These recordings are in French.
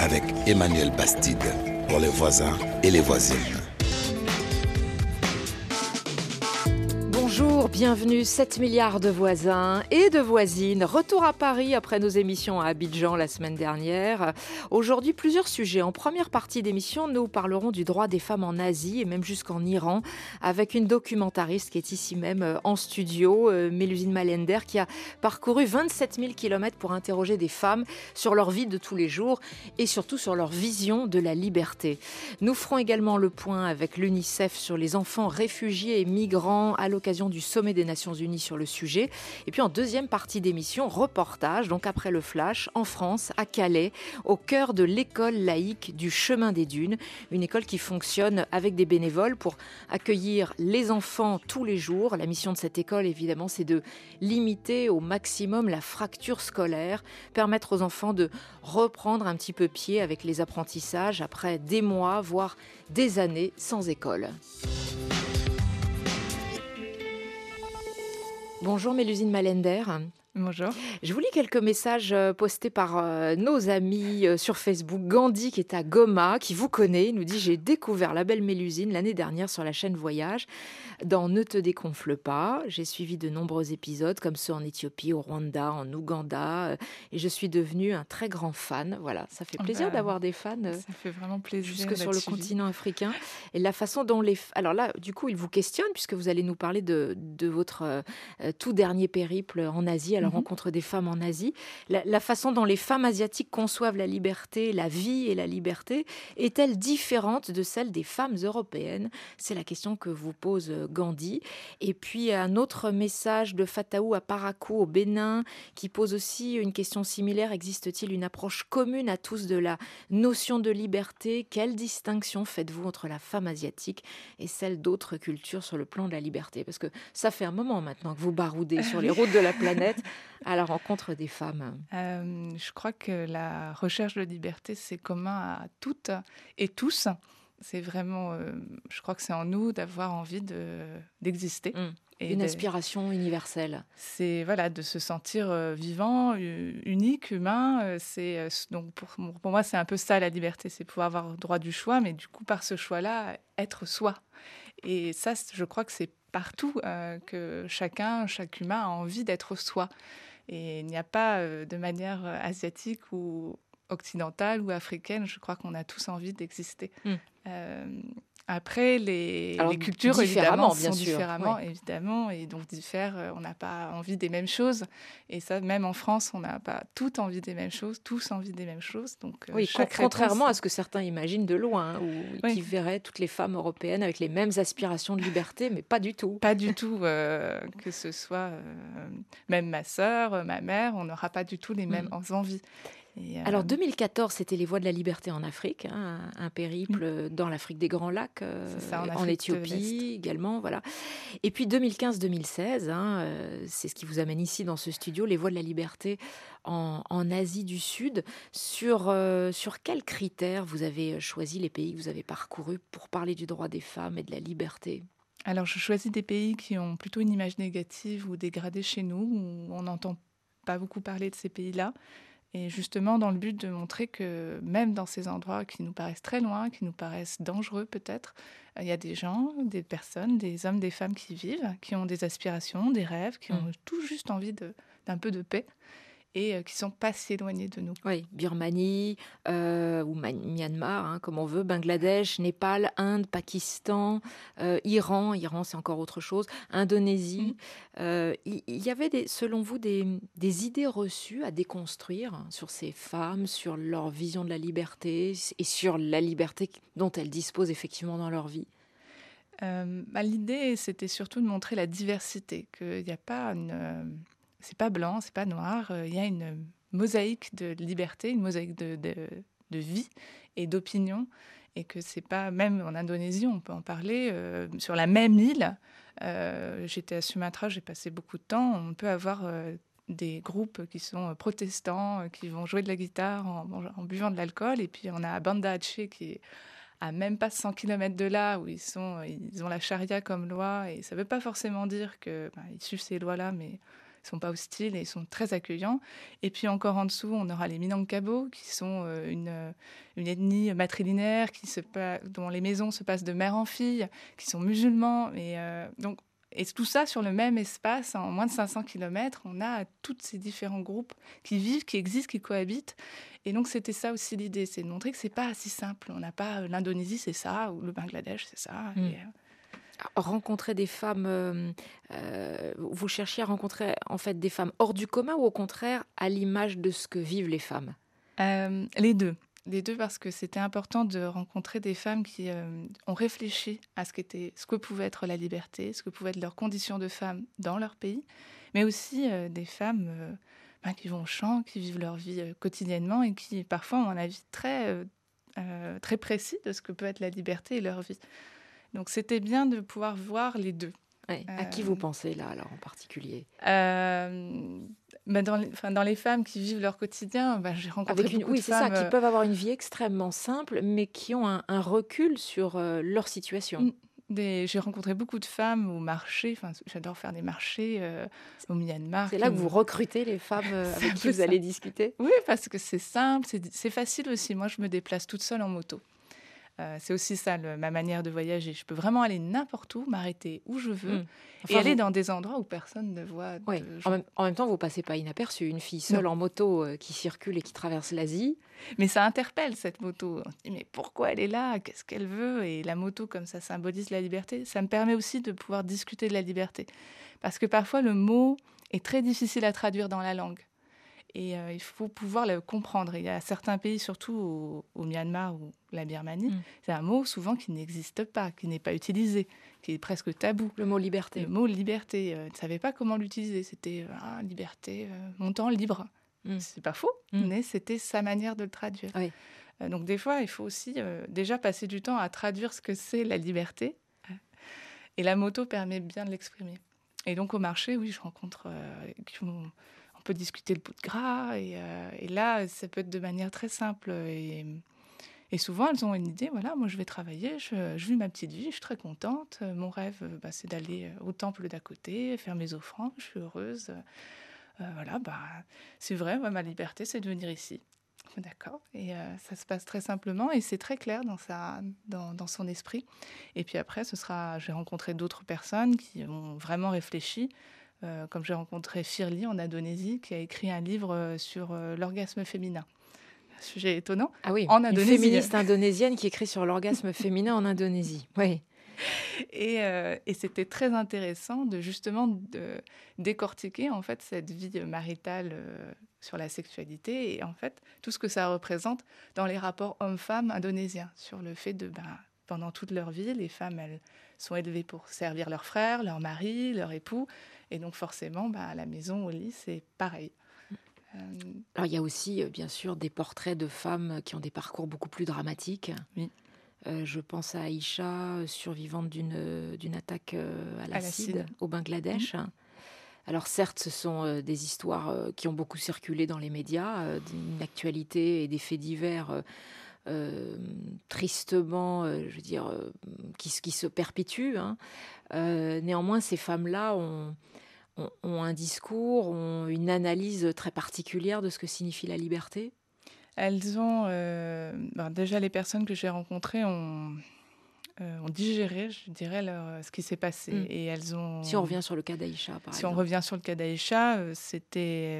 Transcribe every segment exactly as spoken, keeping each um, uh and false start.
avec Emmanuel Bastide pour les voisins et les voisines. Bonjour, bienvenue, sept milliards de voisins et de voisines. Retour à Paris après nos émissions à Abidjan la semaine dernière. Aujourd'hui, plusieurs sujets. En première partie d'émission, nous parlerons du droit des femmes en Asie et même jusqu'en Iran avec une documentariste qui est ici même en studio, Mélusine Malender, qui a parcouru vingt-sept mille kilomètres pour interroger des femmes sur leur vie de tous les jours et surtout sur leur vision de la liberté. Nous ferons également le point avec l'UNICEF sur les enfants réfugiés et migrants à l'occasion du sommet des Nations Unies sur le sujet. Et puis en deuxième partie d'émission, reportage, donc après le flash, en France, à Calais, au cœur de l'école laïque du Chemin des Dunes, une école qui fonctionne avec des bénévoles pour accueillir les enfants tous les jours. La mission de cette école, évidemment, c'est de limiter au maximum la fracture scolaire, permettre aux enfants de reprendre un petit peu pied avec les apprentissages après des mois, voire des années sans école. Bonjour Mélusine Malender. Bonjour. Je vous lis quelques messages postés par euh, nos amis euh, sur Facebook. Gandhi, qui est à Goma, qui vous connaît, nous dit « J'ai découvert la belle Mélusine l'année dernière sur la chaîne Voyage. Dans Ne te dégonfle pas, j'ai suivi de nombreux épisodes comme ceux en Éthiopie, au Rwanda, en Ouganda, euh, et je suis devenue un très grand fan. » Voilà, ça fait plaisir bah, d'avoir des fans. Euh, ça fait vraiment plaisir. Jusque sur le continent africain. Et la façon dont les... Alors là, du coup, il vous questionne, puisque vous allez nous parler de, de votre euh, tout dernier périple en Asie, à la mm-hmm. rencontre des femmes en Asie. La, la façon dont les femmes asiatiques conçoivent la liberté, la vie et la liberté, est-elle différente de celle des femmes européennes ? C'est la question que vous pose Gandhi. Et puis un autre message de Fataou à Parakou, au Bénin, qui pose aussi une question similaire. Existe-t-il une approche commune à tous de la notion de liberté ? Quelle distinction faites-vous entre la femme asiatique et celle d'autres cultures sur le plan de la liberté ? Parce que ça fait un moment maintenant que vous baroudez sur les routes de la planète à la rencontre des femmes. Euh, je crois que la recherche de liberté, c'est commun à toutes et tous. C'est vraiment, euh, je crois que c'est en nous d'avoir envie de, d'exister. Mmh. Et une de, aspiration universelle. C'est voilà, de se sentir euh, vivant, unique, humain. Euh, c'est, euh, donc pour, pour moi, c'est un peu ça la liberté, c'est pouvoir avoir le droit du choix, mais du coup, par ce choix-là, être soi. Et ça, je crois que c'est partout euh, que chacun, chaque humain a envie d'être soi. Et il n'y a pas euh, de manière asiatique ou occidentale ou africaine, je crois qu'on a tous envie d'exister. Mm. Euh, après, les, Alors, les cultures, évidemment, bien sont sûr. différemment, oui. évidemment, et donc diffèrent. On n'a pas envie des mêmes choses. Et ça, même en France, on n'a pas toutes envie des mêmes choses, tous envie des mêmes choses. Donc, oui, chaque contrairement réponse... à ce que certains imaginent de loin, ou oui. qui verraient toutes les femmes européennes avec les mêmes aspirations de liberté, mais pas du tout. Pas du tout. Euh, que ce soit euh, même ma sœur, ma mère, on n'aura pas du tout les mêmes mm. envies. Et euh... Alors deux mille quatorze, c'était les Voies de la liberté en Afrique, hein, un périple oui. dans l'Afrique des Grands Lacs, euh, ça, en, en Éthiopie également, voilà. Et puis deux mille quinze deux mille seize, hein, euh, c'est ce qui vous amène ici dans ce studio, les Voies de la liberté en, en Asie du Sud. Sur, euh, sur quels critères vous avez choisi les pays que vous avez parcourus pour parler du droit des femmes et de la liberté ? Alors je choisis des pays qui ont plutôt une image négative ou dégradée chez nous, où on n'entend pas beaucoup parler de ces pays-là. Et justement, dans le but de montrer que même dans ces endroits qui nous paraissent très loin, qui nous paraissent dangereux peut-être, il y a des gens, des personnes, des hommes, des femmes qui vivent, qui ont des aspirations, des rêves, qui ont mmh. tout juste envie de, d'un peu de paix et euh, qui ne sont pas si éloignés de nous. Oui, Birmanie euh, ou Myanmar, hein, comme on veut, Bangladesh, Népal, Inde, Pakistan, euh, Iran, Iran c'est encore autre chose, Indonésie. Mmh. Euh, il y, y avait, des, selon vous, des, des idées reçues à déconstruire sur ces femmes, sur leur vision de la liberté et sur la liberté dont elles disposent effectivement dans leur vie ? euh, bah, L'idée, c'était surtout de montrer la diversité, qu'il n'y a pas une... Euh... C'est pas blanc, c'est pas noir. Il y a une mosaïque de liberté, une mosaïque de, de, de vie et d'opinion. Et que c'est pas, même en Indonésie, on peut en parler, euh, sur la même île. Euh, j'étais à Sumatra, j'ai passé beaucoup de temps. On peut avoir euh, des groupes qui sont protestants, euh, qui vont jouer de la guitare en, en buvant de l'alcool. Et puis on a Banda Aceh qui est à même pas cent kilomètres de là, où ils, sont, ils ont la charia comme loi. Et ça veut pas forcément dire qu'ils ben, suivent ces lois-là, mais Ils ne sont pas hostiles et ils sont très accueillants. Et puis encore en dessous, on aura les Minangkabau, qui sont euh, une, une ethnie matrilinéaire, qui se pa- dont les maisons se passent de mère en fille, qui sont musulmans. Et, euh, donc, et tout ça sur le même espace, en moins de cinq cents kilomètres, on a tous ces différents groupes qui vivent, qui existent, qui cohabitent. Et donc, c'était ça aussi l'idée, c'est de montrer que ce n'est pas si simple. On n'a pas euh, l'Indonésie, c'est ça, ou le Bangladesh, c'est ça. Mm. Et, euh, Rencontrer des femmes, euh, euh, vous cherchiez à rencontrer en fait des femmes hors du commun ou au contraire à l'image de ce que vivent les femmes? Euh, les deux. Les deux parce que c'était important de rencontrer des femmes qui euh, ont réfléchi à ce, qu'était, ce que pouvait être la liberté, ce que pouvaient être leurs conditions de femmes dans leur pays, mais aussi euh, des femmes euh, ben, qui vont au champ, qui vivent leur vie euh, quotidiennement et qui parfois ont un avis très, euh, euh, très précis de ce que peut être la liberté et leur vie. Donc c'était bien de pouvoir voir les deux. Ouais. À qui vous pensez là, alors en particulier? euh, bah dans, les, dans les femmes qui vivent leur quotidien, bah, j'ai rencontré Avec une, beaucoup oui, de c'est femmes... ça, qui peuvent avoir une vie extrêmement simple, mais qui ont un, un recul sur euh, leur situation. Des, j'ai rencontré beaucoup de femmes au marché, enfin, j'adore faire des marchés euh, au Myanmar. C'est là que me... vous recrutez les femmes euh, avec qui vous ça. allez discuter? Oui, parce que c'est simple, c'est, c'est facile aussi. Moi, je me déplace toute seule en moto. Euh, c'est aussi ça, le, ma manière de voyager. Je peux vraiment aller n'importe où, m'arrêter où je veux, mmh. enfin, et aller vous... dans des endroits où personne ne voit. Oui. De... En, même, en même temps, vous ne passez pas inaperçu. Une fille seule non. en moto euh, qui circule et qui traverse l'Asie. Mais ça interpelle, cette moto. On se dit, mais pourquoi elle est là? Qu'est-ce qu'elle veut? Et la moto, comme ça symbolise la liberté, ça me permet aussi de pouvoir discuter de la liberté. Parce que parfois, le mot est très difficile à traduire dans la langue. Et euh, il faut pouvoir le comprendre. Il y a certains pays, surtout au, au Myanmar ou la Birmanie, mmh. c'est un mot souvent qui n'existe pas, qui n'est pas utilisé, qui est presque tabou. Le mot liberté. Le mot liberté. Euh, ils ne savaient pas comment l'utiliser. C'était ah, liberté, euh, mon temps libre. Mmh. C'est pas faux, mmh. mais c'était sa manière de le traduire. Oui. Euh, donc des fois, il faut aussi euh, déjà passer du temps à traduire ce que c'est la liberté. Et la moto permet bien de l'exprimer. Et donc au marché, oui, je rencontre euh, qui ont... On peut discuter le bout de gras et, euh, et là, ça peut être de manière très simple. Et, et souvent, elles ont une idée, voilà, moi je vais travailler, je, je vis ma petite vie, je suis très contente. Mon rêve, bah, c'est d'aller au temple d'à côté, faire mes offrandes, je suis heureuse. Euh, voilà, bah, c'est vrai, moi, ma liberté, c'est de venir ici. D'accord. Et euh, ça se passe très simplement et c'est très clair dans, sa, dans, dans son esprit. Et puis après, ce sera, j'ai rencontré d'autres personnes qui ont vraiment réfléchi. Euh, comme j'ai rencontré Firli en Indonésie, qui a écrit un livre sur euh, l'orgasme féminin. Un sujet étonnant. Ah oui, en Indonésie. Une féministe indonésienne qui écrit sur l'orgasme féminin en Indonésie. Oui. Et, euh, et c'était très intéressant de justement de décortiquer en fait cette vie maritale euh, sur la sexualité et en fait tout ce que ça représente dans les rapports hommes-femmes indonésiens, sur le fait de ben, pendant toute leur vie, les femmes elles sont élevées pour servir leurs frères, leurs maris, leurs époux. Et donc, forcément, bah, à la maison, au lit, c'est pareil. Euh... Alors, il y a aussi, bien sûr, des portraits de femmes qui ont des parcours beaucoup plus dramatiques. Oui. Euh, je pense à Aïcha, survivante d'une, d'une attaque euh, à l'acide, à l'acide au Bangladesh. Mmh. Alors, certes, ce sont euh, des histoires euh, qui ont beaucoup circulé dans les médias, euh, d'une actualité et des faits divers euh, euh, tristement, euh, je veux dire, euh, qui, qui se perpétuent. Hein. Euh, néanmoins, ces femmes-là ont, ont, ont un discours, ont une analyse très particulière de ce que signifie la liberté. Elles ont... Euh, ben déjà, les personnes que j'ai rencontrées ont, euh, ont digéré, je dirais, leur, ce qui s'est passé. Mm. Et elles ont... Si on revient sur le cas d'Aïcha, par si exemple. Si on revient sur le cas d'Aïcha, c'était...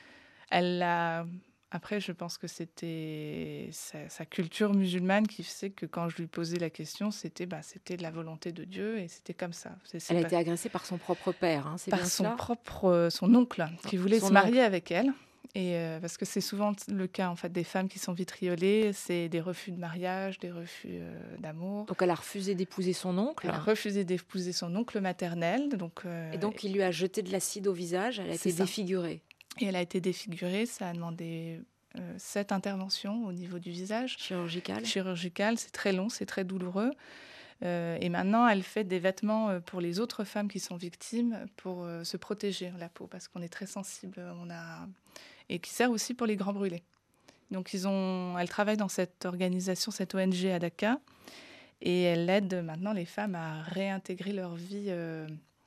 Elle a... Après, je pense que c'était sa, sa culture musulmane qui fait que quand je lui posais la question, c'était, bah, c'était la volonté de Dieu et c'était comme ça. C'est, c'est elle a pas... été agressée par son propre père, hein, c'est par bien son cela propre, son oncle qui voulait son se marier oncle. avec elle. Et euh, parce que c'est souvent le cas en fait des femmes qui sont vitriolées, c'est des refus de mariage, des refus euh, d'amour. Donc elle a refusé d'épouser son oncle. Elle a refusé d'épouser son oncle maternel, donc. Euh, et donc il lui a jeté de l'acide au visage. Elle a été ça. défigurée. Et elle a été défigurée. Ça a demandé euh, sept interventions au niveau du visage. Chirurgicale. Chirurgicale, c'est très long, c'est très douloureux. Euh, et maintenant, elle fait des vêtements pour les autres femmes qui sont victimes pour euh, se protéger la peau, parce qu'on est très sensible. On a... Et qui sert aussi pour les grands brûlés. Donc, ils ont... elle travaille dans cette organisation, cette O N G à Dakar, et elle aide maintenant les femmes à réintégrer leur vie euh,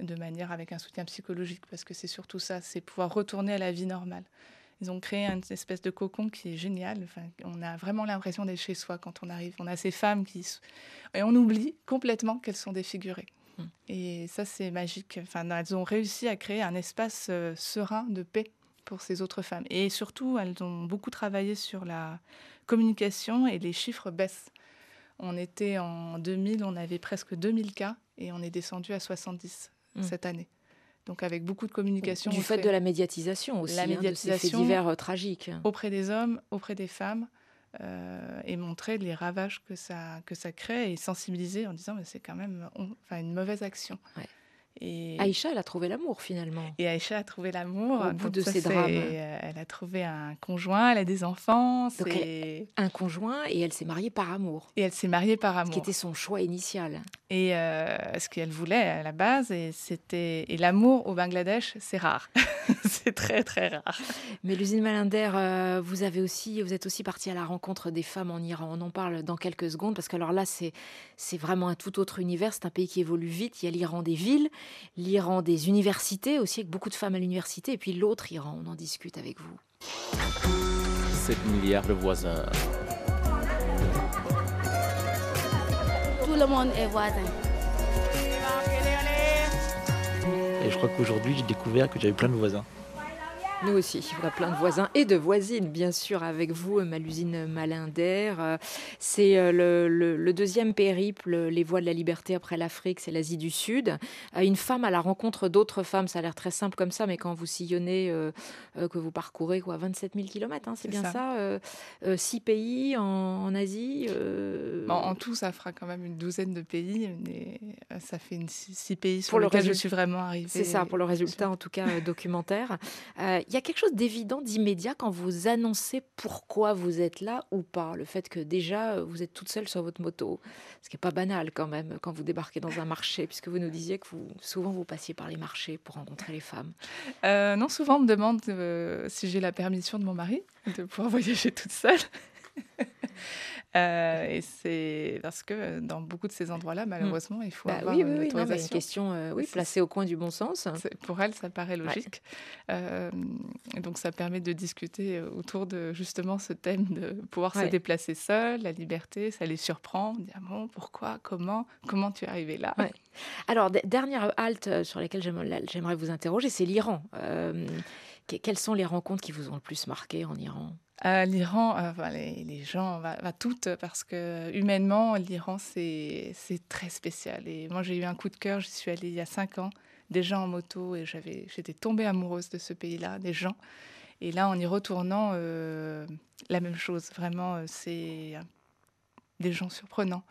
de manière avec un soutien psychologique, parce que c'est surtout ça, c'est pouvoir retourner à la vie normale. Ils ont créé une espèce de cocon qui est génial. Enfin, on a vraiment l'impression d'être chez soi quand on arrive. On a ces femmes qui... Et on oublie complètement qu'elles sont défigurées. Mmh. Et ça, c'est magique. Enfin, elles ont réussi à créer un espace euh, serein, de paix pour ces autres femmes. Et surtout, elles ont beaucoup travaillé sur la communication et les chiffres baissent. On était en deux mille, on avait presque deux mille cas et on est descendu à soixante-dix mmh. cette année. Donc avec beaucoup de communication. Du fait de la médiatisation aussi, la médiatisation, hein, de ces faits divers euh, tragiques. Auprès des hommes, auprès des femmes, euh, et montrer les ravages que ça, que ça crée et sensibiliser en disant que c'est quand même on, enfin, une mauvaise action. Ouais. Et Aïcha, elle a trouvé l'amour finalement. Et Aïcha a trouvé l'amour. Au bout Donc de ça, ces drames. Elle a trouvé un conjoint, elle a des enfants. Donc elle, un conjoint et elle s'est mariée par amour. Et elle s'est mariée par amour. Ce qui était son choix initial. Et euh, ce qu'elle voulait à la base, et, c'était... et l'amour au Bangladesh, c'est rare. C'est très très rare. Mais Mélusine Mallinder, euh, vous, avez aussi, vous êtes aussi partie à la rencontre des femmes en Iran. On en parle dans quelques secondes parce que alors là, c'est, c'est vraiment un tout autre univers. C'est un pays qui évolue vite. Il y a l'Iran des villes, l'Iran des universités aussi, avec beaucoup de femmes à l'université, et puis l'autre Iran. On en discute avec vous. sept milliards de voisins. Tout le monde est voisin. Et je crois qu'aujourd'hui, j'ai découvert que j'avais plein de voisins. Nous aussi, on a plein de voisins et de voisines, bien sûr, avec vous, Mélusine Mallinder. C'est le, le, le deuxième périple, les voies de la liberté après l'Afrique, c'est l'Asie du Sud. Une femme à la rencontre d'autres femmes, ça a l'air très simple comme ça, mais quand vous sillonnez, euh, que vous parcourez quoi, vingt-sept mille kilomètres, hein, c'est, c'est bien ça, ça euh, euh, six pays en, en Asie. Euh... Bon, en tout, ça fera quand même une douzaine de pays, mais ça fait une, six, six pays sur pour lesquels le résul... je suis vraiment arrivée. C'est ça, pour le résultat, en tout cas, euh, documentaire. Euh, Il y a quelque chose d'évident, d'immédiat quand vous annoncez pourquoi vous êtes là ou pas. Le fait que déjà, vous êtes toute seule sur votre moto, ce qui n'est pas banal quand même quand vous débarquez dans un marché, puisque vous nous disiez que vous, souvent vous passiez par les marchés pour rencontrer les femmes. Euh, non, souvent on me demande euh, si j'ai la permission de mon mari de pouvoir voyager toute seule. Euh, et c'est parce que dans beaucoup de ces endroits-là, malheureusement, il faut bah, avoir oui, une oui, autorisation. Non, mais une question euh, oui, placée au coin du bon sens. C'est, pour elle, ça paraît logique. Ouais. Euh, donc, ça permet de discuter autour de justement ce thème de pouvoir ouais. se déplacer seule, la liberté. Ça les surprend. On dit, ah bon, pourquoi, comment, comment tu es arrivée là ouais. Alors, d- dernière halte sur laquelle j'aimerais, j'aimerais vous interroger, c'est l'Iran. Euh, quelles sont les rencontres qui vous ont le plus marqué en Iran ? Euh, L'Iran, euh, enfin, les, les gens, va, va toutes, parce que humainement, l'Iran, c'est, c'est très spécial. Et moi, j'ai eu un coup de cœur, j'y suis allée il y a cinq ans, déjà en moto, et j'avais, j'étais tombée amoureuse de ce pays-là, des gens. Et là, en y retournant, euh, la même chose, vraiment, c'est des gens surprenants.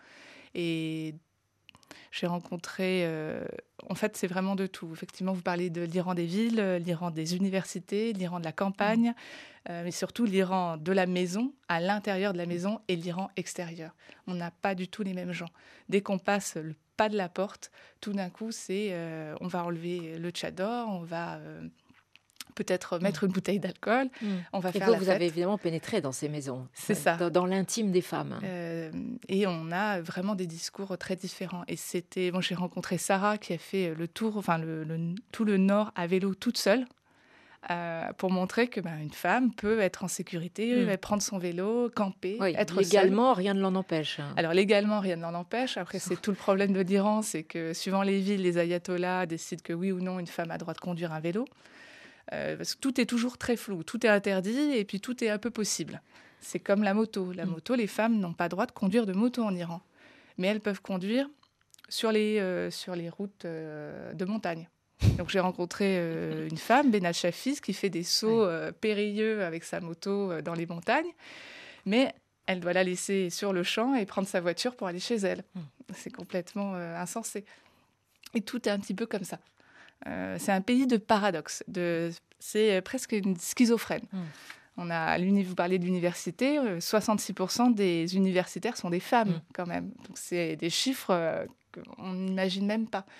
Et j'ai rencontré... Euh, en fait, c'est vraiment de tout. Effectivement, vous parlez de l'Iran des villes, l'Iran des universités, l'Iran de la campagne, mmh. euh, mais surtout l'Iran de la maison, à l'intérieur de la maison, et l'Iran extérieur. On n'a pas du tout les mêmes gens. Dès qu'on passe le pas de la porte, tout d'un coup, c'est euh, on va enlever le tchador, on va... Euh, peut-être mettre une bouteille d'alcool, mmh. on va et faire vous, la vous fête. avez évidemment pénétré dans ces maisons, c'est ça, dans, dans l'intime des femmes. Euh, et on a vraiment des discours très différents. Et c'était, bon, j'ai rencontré Sarah qui a fait le tour, enfin le, le, tout le nord à vélo toute seule, euh, pour montrer que ben, une femme peut être en sécurité, mmh. prendre son vélo, camper, oui, être légalement, seule. Rien ne l'en empêche. Alors légalement, rien ne l'en empêche. Après, c'est tout le problème de l'Iran, c'est que suivant les villes, les ayatollahs décident que oui ou non, une femme a droit de conduire un vélo. Euh, parce que tout est toujours très flou, tout est interdit et puis tout est un peu possible. C'est comme la moto. La moto, les femmes n'ont pas droit de conduire de moto en Iran, mais elles peuvent conduire sur les, euh, sur les routes euh, de montagne. Donc j'ai rencontré euh, une femme, Benat Chafis, qui fait des sauts euh, périlleux avec sa moto euh, dans les montagnes, mais elle doit la laisser sur le champ et prendre sa voiture pour aller chez elle. C'est complètement euh, insensé. Et tout est un petit peu comme ça. Euh, c'est un pays de paradoxes, de, c'est presque une schizophrène. Mmh. On a, vous parlez de l'université, soixante-six pour cent des universitaires sont des femmes mmh. quand même. Donc c'est des chiffres euh, qu'on n'imagine même pas.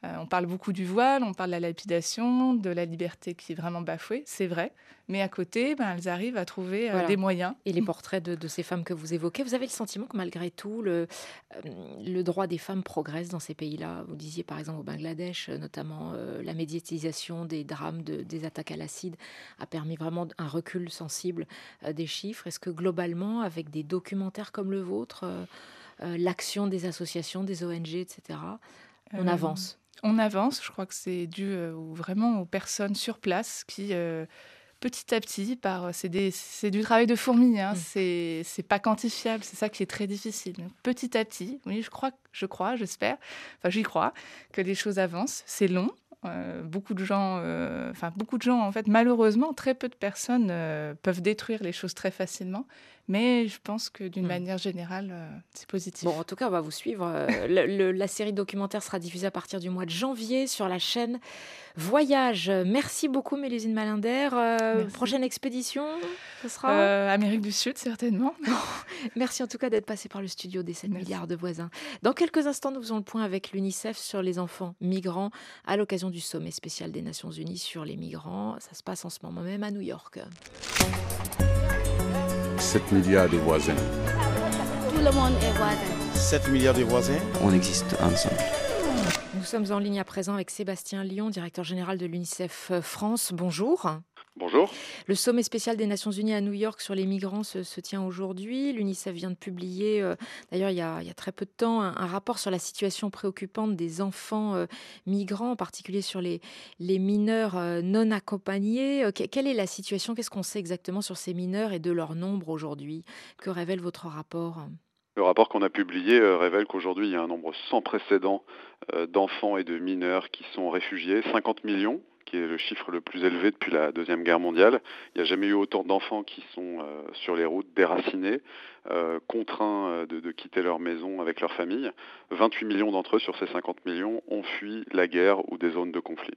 Euh, on parle beaucoup du voile, on parle de la lapidation, de la liberté qui est vraiment bafouée, c'est vrai. Mais à côté, ben, elles arrivent à trouver euh, Voilà. des moyens. Et les portraits de, de ces femmes que vous évoquez, vous avez le sentiment que malgré tout, le, euh, le droit des femmes progresse dans ces pays-là. Vous disiez par exemple au Bangladesh, notamment euh, la médiatisation des drames, de, des attaques à l'acide a permis vraiment un recul sensible euh, des chiffres. Est-ce que globalement, avec des documentaires comme le vôtre, euh, euh, l'action des associations, des O N G, et cetera, on Euh, avance? On avance, je crois que c'est dû euh, vraiment aux personnes sur place qui, euh, petit à petit, par, c'est, des, c'est du travail de fourmi, hein, Mm. c'est, c'est pas quantifiable, c'est ça qui est très difficile. Donc, petit à petit, oui, je crois, je crois, j'espère, enfin j'y crois, que les choses avancent. C'est long. Euh, beaucoup de gens, euh, enfin beaucoup de gens, en fait, malheureusement, très peu de personnes euh, peuvent détruire les choses très facilement. Mais je pense que d'une Mm. manière générale, euh, c'est positif. Bon, en tout cas, on va vous suivre. Euh, le- le- la série documentaire sera diffusée à partir du mois de janvier sur la chaîne Voyage. Merci beaucoup, Mélusine Malinder. Euh, Merci. prochaine expédition, ce sera Euh, Amérique du Sud, certainement. Merci en tout cas d'être passé par le studio des sept Merci. milliards de voisins. Dans quelques instants, nous faisons le point avec l'UNICEF sur les enfants migrants à l'occasion du sommet spécial des Nations Unies sur les migrants. Ça se passe en ce moment même à New York. sept milliards de voisins. Tout le monde est voisin. sept milliards de voisins. On existe ensemble. Nous sommes en ligne à présent avec Sébastien Lyon, directeur général de l'UNICEF France. Bonjour. Bonjour. Le sommet spécial des Nations Unies à New York sur les migrants se, se tient aujourd'hui. L'UNICEF vient de publier, euh, d'ailleurs il y, a, il y a très peu de temps, un, un rapport sur la situation préoccupante des enfants euh, migrants, en particulier sur les, les mineurs euh, non accompagnés. Euh, que- quelle est la situation? Qu'est-ce qu'on sait exactement sur ces mineurs et de leur nombre aujourd'hui? Que révèle votre rapport? Le rapport qu'on a publié euh, révèle qu'aujourd'hui, il y a un nombre sans précédent euh, d'enfants et de mineurs qui sont réfugiés, cinquante millions, qui est le chiffre le plus élevé depuis la Deuxième Guerre mondiale. Il n'y a jamais eu autant d'enfants qui sont euh, sur les routes, déracinés, euh, contraints euh, de, de quitter leur maison avec leur famille. vingt-huit millions d'entre eux, sur ces cinquante millions, ont fui la guerre ou des zones de conflit.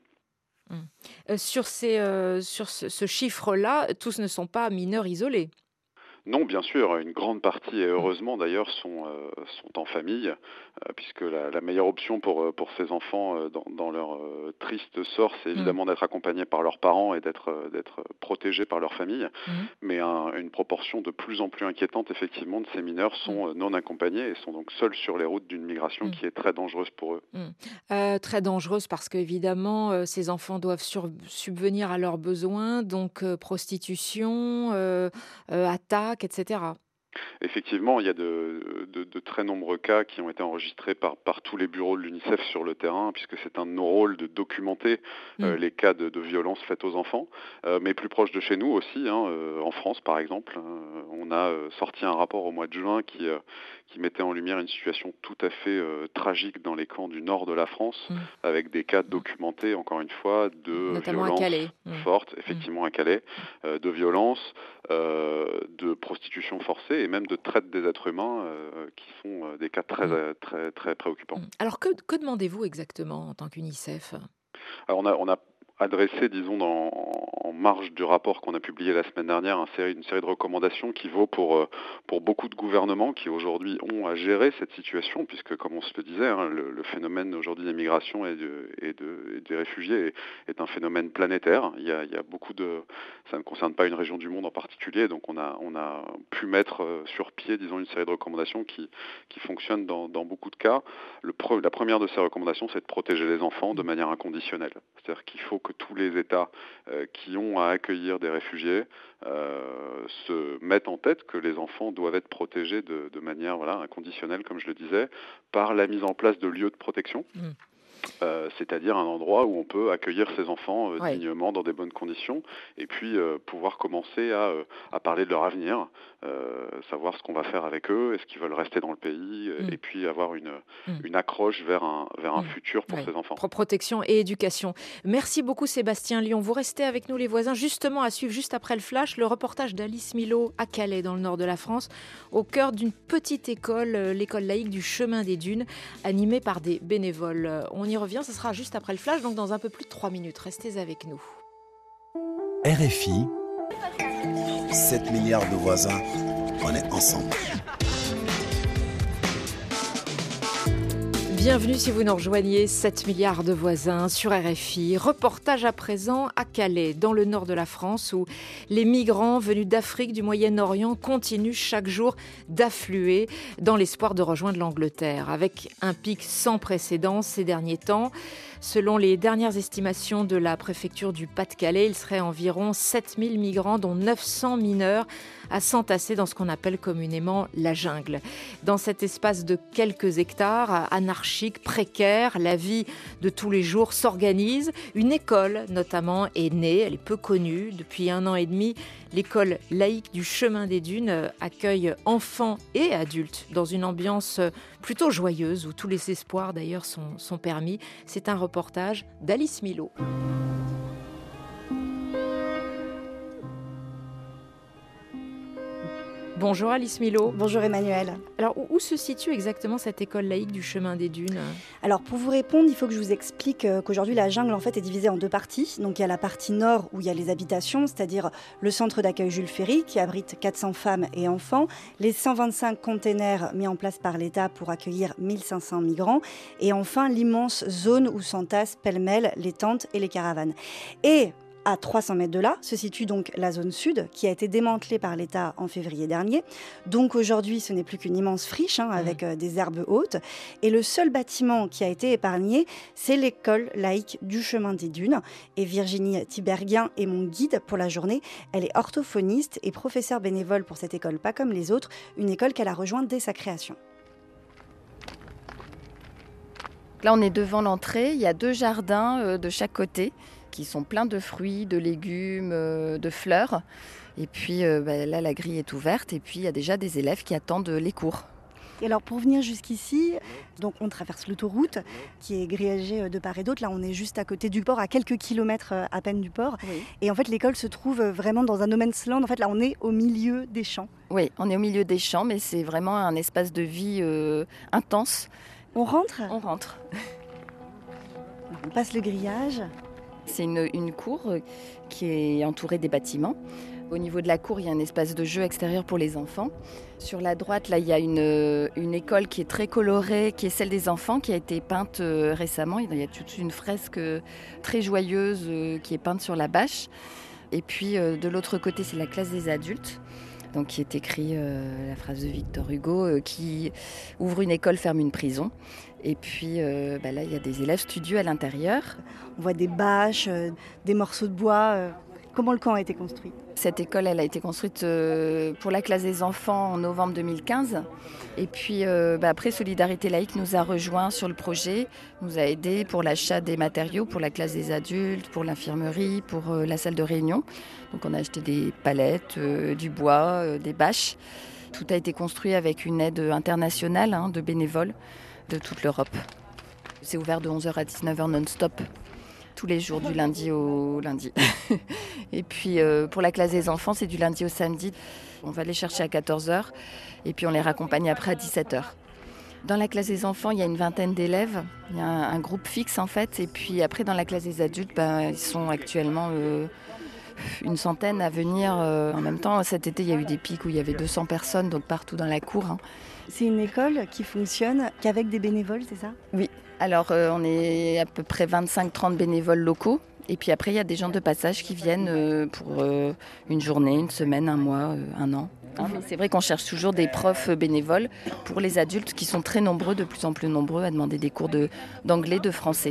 Euh, sur ces, euh, sur ce, ce chiffre-là, tous ne sont pas mineurs isolés. Non, bien sûr, une grande partie, et heureusement d'ailleurs, sont, euh, sont en famille, euh, puisque la, la meilleure option pour, euh, pour ces enfants euh, dans, dans leur euh, triste sort, c'est évidemment d'être accompagnés par leurs parents et d'être, euh, d'être protégés par leur famille. Mmh. Mais un, une proportion de plus en plus inquiétante, effectivement, de ces mineurs sont euh, non accompagnés et sont donc seuls sur les routes d'une migration Mmh. qui est très dangereuse pour eux. Euh, très dangereuse parce qu'évidemment, euh, ces enfants doivent sur- subvenir à leurs besoins, donc euh, prostitution, euh, euh, attaques, et cetera. Effectivement, il y a de, de, de très nombreux cas qui ont été enregistrés par, par tous les bureaux de l'UNICEF sur le terrain, puisque c'est un de nos rôles de documenter euh, Mm. les cas de, de violences faites aux enfants, euh, mais plus proche de chez nous aussi, hein, euh, en France par exemple. Euh, on a euh, sorti un rapport au mois de juin qui, euh, qui mettait en lumière une situation tout à fait euh, tragique dans les camps du nord de la France, Mm. avec des cas documentés, encore une fois, de Notamment à violences Calais. Mm. fortes, effectivement à Calais, euh, de violences, euh, de prostitution forcée et même de traite des êtres humains, euh, qui sont euh, des cas très, Mm. euh, très, très préoccupants. Mm. Alors que, que demandez-vous exactement en tant qu'UNICEF? Alors on a, on a adressé, disons, dans, en marge du rapport qu'on a publié la semaine dernière, un série, une série de recommandations qui vaut pour, euh, pour beaucoup de gouvernements qui aujourd'hui ont à gérer cette situation, puisque comme on se le disait, hein, le, le phénomène aujourd'hui des migrations et, de, et, de, et des réfugiés est, est un phénomène planétaire. Il y, a, il y a beaucoup de... Ça ne concerne pas une région du monde en particulier, donc on a, on a pu mettre euh, sur pied, disons, une série de recommandations qui, qui fonctionnent dans, dans beaucoup de cas. Le pre, la première de ces recommandations, c'est de protéger les enfants de manière inconditionnelle. C'est-à-dire qu'il faut que tous les États euh, qui ont à accueillir des réfugiés euh, se mettent en tête que les enfants doivent être protégés de, de manière voilà, inconditionnelle, comme je le disais, par la mise en place de lieux de protection. Mmh. Euh, c'est-à-dire un endroit où on peut accueillir ses enfants euh, ouais. dignement, dans des bonnes conditions, et puis euh, pouvoir commencer à, euh, à parler de leur avenir, euh, savoir ce qu'on va faire avec eux, est-ce qu'ils veulent rester dans le pays, euh, mm. et puis avoir une, mm. une accroche vers un, vers un mm. futur pour ouais. ces enfants. Pro- protection et éducation. Merci beaucoup Sébastien Lyon. Vous restez avec nous les voisins, justement à suivre juste après le flash, le reportage d'Alice Milo à Calais, dans le nord de la France, au cœur d'une petite école, l'école laïque du Chemin des Dunes, animée par des bénévoles. On y revient, ce sera juste après le flash, donc dans un peu plus de trois minutes. Restez avec nous. R F I, sept milliards de voisins, on est ensemble. Bienvenue si vous nous rejoignez, sept milliards de voisins sur R F I. Reportage à présent à Calais, dans le nord de la France, où les migrants venus d'Afrique, du Moyen-Orient continuent chaque jour d'affluer dans l'espoir de rejoindre l'Angleterre, avec un pic sans précédent ces derniers temps. Selon les dernières estimations de la préfecture du Pas-de-Calais, il serait environ sept mille migrants, dont neuf cents mineurs, à s'entasser dans ce qu'on appelle communément la jungle. Dans cet espace de quelques hectares, anarchique, précaire, la vie de tous les jours s'organise. Une école, notamment, est née, elle est peu connue. Depuis un an et demi, l'école laïque du Chemin des Dunes accueille enfants et adultes dans une ambiance plutôt joyeuse, où tous les espoirs d'ailleurs sont, sont permis. C'est un reportage d'Alice Milot. Bonjour Alice Milot. Bonjour Emmanuel. Alors où, où se situe exactement cette école laïque du Chemin des Dunes ? Alors pour vous répondre, il faut que je vous explique qu'aujourd'hui la jungle en fait est divisée en deux parties. Donc il y a la partie nord où il y a les habitations, c'est-à-dire le centre d'accueil Jules Ferry qui abrite quatre cents femmes et enfants, les cent vingt-cinq containers mis en place par l'État pour accueillir mille cinq cents migrants, et enfin l'immense zone où s'entassent pêle-mêle les tentes et les caravanes. Et à trois cents mètres de là se situe donc la zone sud qui a été démantelée par l'État en février dernier. Donc aujourd'hui, ce n'est plus qu'une immense friche hein, avec euh, des herbes hautes. Et le seul bâtiment qui a été épargné, c'est l'école laïque du Chemin des Dunes. Et Virginie Tiberghien est mon guide pour la journée. Elle est orthophoniste et professeure bénévole pour cette école, pas comme les autres, une école qu'elle a rejointe dès sa création. Là, on est devant l'entrée. Il y a deux jardins euh, de chaque côté, qui sont pleins de fruits, de légumes, de fleurs. Et puis euh, bah, là, la grille est ouverte et puis il y a déjà des élèves qui attendent les cours. Et alors pour venir jusqu'ici, donc on traverse l'autoroute qui est grillagée de part et d'autre. Là, on est juste à côté du port, à quelques kilomètres à peine du port. Oui. Et en fait, l'école se trouve vraiment dans un no man's land. En fait, là, on est au milieu des champs. Oui, on est au milieu des champs, mais c'est vraiment un espace de vie euh, intense. On rentre ? On rentre. Alors, on passe le grillage. C'est une, une cour qui est entourée des bâtiments. Au niveau de la cour, il y a un espace de jeu extérieur pour les enfants. Sur la droite, là, il y a une, une école qui est très colorée, qui est celle des enfants, qui a été peinte récemment. Il y a toute une fresque très joyeuse qui est peinte sur la bâche. Et puis, de l'autre côté, c'est la classe des adultes. Donc, qui est écrit euh, la phrase de Victor Hugo, euh, qui ouvre une école, ferme une prison. Et puis euh, bah là, il y a des élèves studieux à l'intérieur. On voit des bâches, euh, des morceaux de bois. Euh. Comment le camp a été construit ? Cette école, elle a été construite euh, pour la classe des enfants en novembre deux mille quinze. Et puis euh, bah après, Solidarité Laïque nous a rejoints sur le projet, nous a aidés pour l'achat des matériaux, pour la classe des adultes, pour l'infirmerie, pour euh, la salle de réunion. Donc on a acheté des palettes, euh, du bois, euh, des bâches. Tout a été construit avec une aide internationale hein, de bénévoles de toute l'Europe. C'est ouvert de onze heures à dix-neuf heures non-stop, tous les jours, du lundi au lundi. Et puis euh, pour la classe des enfants, c'est du lundi au samedi. On va les chercher à quatorze heures et puis on les raccompagne après à dix-sept heures. Dans la classe des enfants, il y a une vingtaine d'élèves. Il y a un, un groupe fixe en fait. Et puis après, dans la classe des adultes, ben, ils sont actuellement euh, une centaine à venir. Euh, en même temps, cet été, il y a eu des pics où il y avait deux cents personnes, donc partout dans la cour. Hein. C'est une école qui fonctionne qu'avec des bénévoles, c'est ça ? Oui. Alors, euh, on est à peu près vingt-cinq trente bénévoles locaux. Et puis après, il y a des gens de passage qui viennent euh, pour euh, une journée, une semaine, un mois, euh, un an. Hein, mais c'est vrai qu'on cherche toujours des profs bénévoles pour les adultes qui sont très nombreux, de plus en plus nombreux, à demander des cours de, d'anglais, de français.